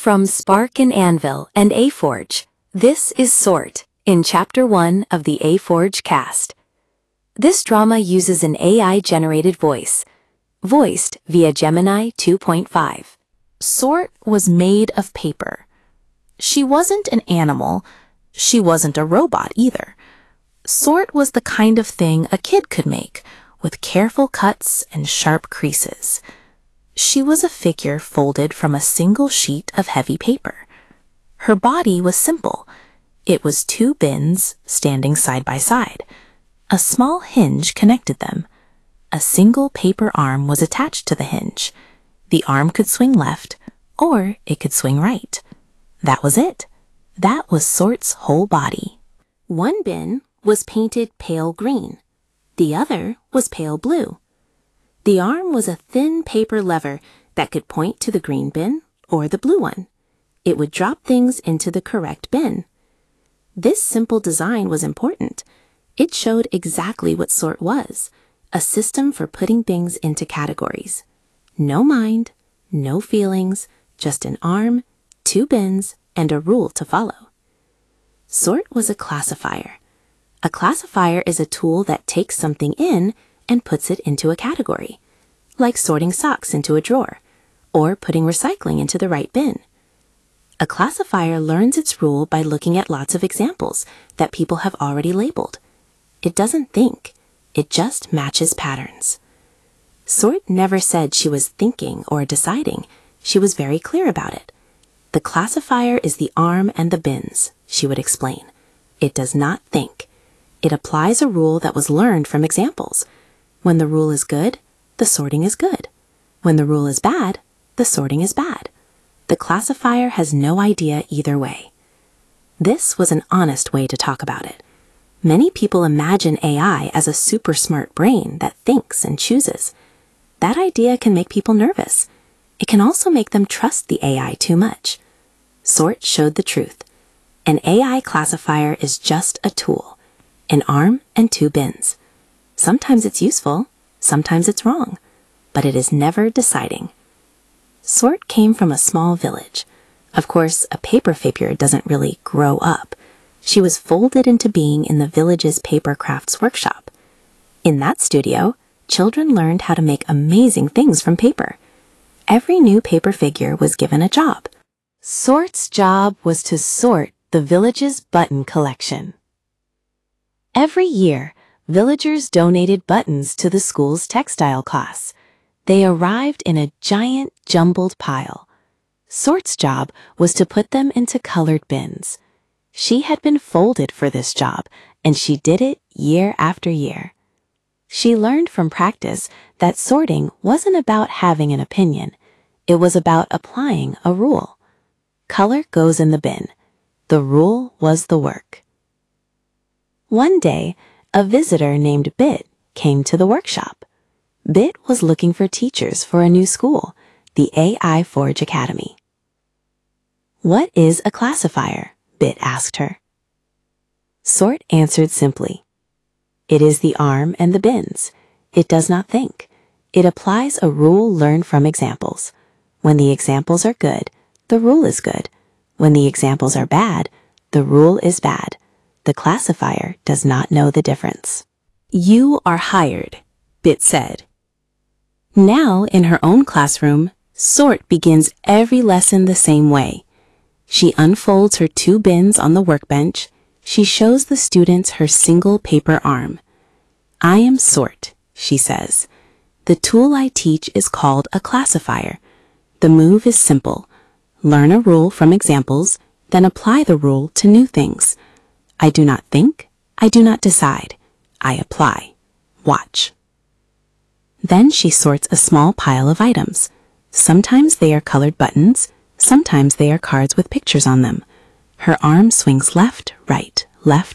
From Spark and Anvil and A-Forge, this is Sort, in Chapter 1 of the A-Forge cast. This drama uses an AI-generated voice, voiced via Gemini 2.5. Sort was made of paper. She wasn't an animal. She wasn't a robot either. Sort was the kind of thing a kid could make, with careful cuts and sharp creases. She was a figure folded from a single sheet of heavy paper. Her body was simple. It was two bins standing side by side. A small hinge connected them. A single paper arm was attached to the hinge. The arm could swing left, or it could swing right. That was it. That was Sort's whole body. One bin was painted pale green. The other was pale blue. The arm was a thin paper lever that could point to the green bin or the blue one. It would drop things into the correct bin. This simple design was important. It showed exactly what Sort was, a system for putting things into categories. No mind, no feelings, just an arm, two bins, and a rule to follow. Sort was a classifier. A classifier is a tool that takes something in and puts it into a category, like sorting socks into a drawer, or putting recycling into the right bin. A classifier learns its rule by looking at lots of examples that people have already labeled. It doesn't think, it just matches patterns. Sort never said she was thinking or deciding. She was very clear about it. The classifier is the arm and the bins, she would explain. It does not think. It applies a rule that was learned from examples. When the rule is good, the sorting is good. When the rule is bad, the sorting is bad. The classifier has no idea either way. This was an honest way to talk about it. Many people imagine AI as a super smart brain that thinks and chooses. That idea can make people nervous. It can also make them trust the AI too much. Sort showed the truth. An AI classifier is just a tool, an arm and two bins. Sometimes it's useful, sometimes it's wrong, but it is never deciding. Sort came from a small village. Of course, a paper figure doesn't really grow up. She was folded into being in the village's paper crafts workshop. In that studio, children learned how to make amazing things from paper. Every new paper figure was given a job. Sort's job was to sort the village's button collection. Every year, villagers donated buttons to the school's textile class. They arrived in a giant, jumbled pile. Sort's job was to put them into colored bins. She had been folded for this job, and she did it year after year. She learned from practice that sorting wasn't about having an opinion. It was about applying a rule. Color goes in the bin. The rule was the work. One day, a visitor named Bit came to the workshop. Bit was looking for teachers for a new school, the A-Forge Academy. "What is a classifier?" Bit asked her. Sort answered simply. "It is the arm and the bins. It does not think. It applies a rule learned from examples. When the examples are good, the rule is good. When the examples are bad, the rule is bad. The classifier does not know the difference." "You are hired," Bit said. Now, in her own classroom, Sort begins every lesson the same way. She unfolds her two bins on the workbench. She shows the students her single paper arm. "I am Sort," she says. "The tool I teach is called a classifier. The move is simple. Learn a rule from examples, then apply the rule to new things. I do not think, I do not decide. I apply. Watch." Then she sorts a small pile of items. Sometimes they are colored buttons, sometimes they are cards with pictures on them. Her arm swings left, right,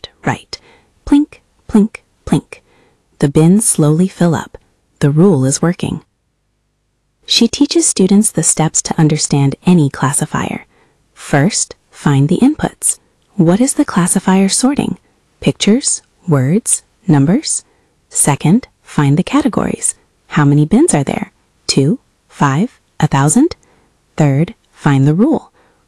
plink, plink, plink. The bins slowly fill up. The rule is working. She teaches students the steps to understand any classifier. First, find the inputs. What is the classifier sorting? Pictures, words, numbers? Second, find the categories. How many bins are there? 2, 5, 1,000? Third, find the rule.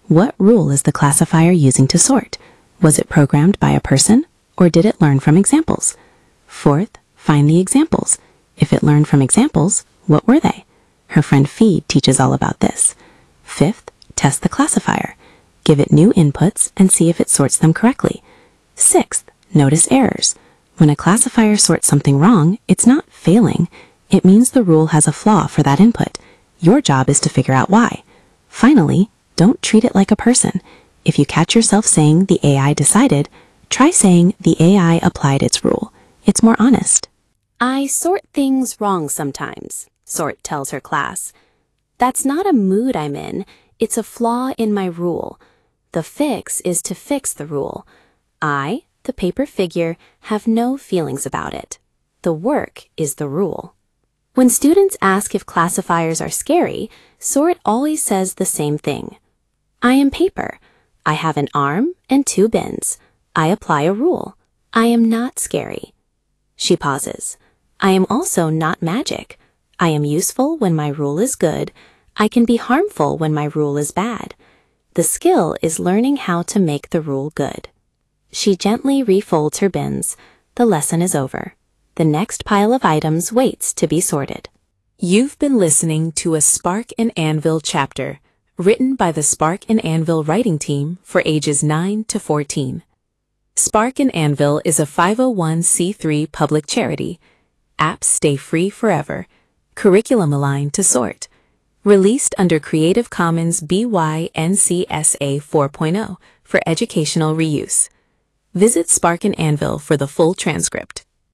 What rule is the classifier using to sort? Was it programmed by a person, or did it learn from examples? Fourth, find the examples. If it learned from examples, what were they? Her friend Feed teaches all about this. Fifth, test the classifier. Give it new inputs and see if it sorts them correctly. Sixth, notice errors. When a classifier sorts something wrong, it's not failing. It means the rule has a flaw for that input. Your job is to figure out why. Finally, don't treat it like a person. If you catch yourself saying the AI decided, try saying the AI applied its rule. It's more honest. I sort things wrong sometimes, Sort tells her class. That's not a mood I'm in, it's a flaw in my rule. The fix is to fix the rule. I, the paper figure, have no feelings about it. The work is the rule. When students ask if classifiers are scary, Sort always says the same thing. I am paper. I have an arm and 2 bins. I apply a rule. I am not scary. She pauses. I am also not magic. I am useful when my rule is good. I can be harmful when my rule is bad. The skill is learning how to make the rule good. She gently refolds her bins. The lesson is over. The next pile of items waits to be sorted. You've been listening to a Spark and Anvil chapter, written by the Spark and Anvil writing team for ages 9 to 14. Spark and Anvil is a 501c3 public charity. Apps stay free forever. Curriculum aligned to sort. Released under Creative Commons BY-NC-SA 4.0 for educational reuse. Visit Spark and Anvil for the full transcript.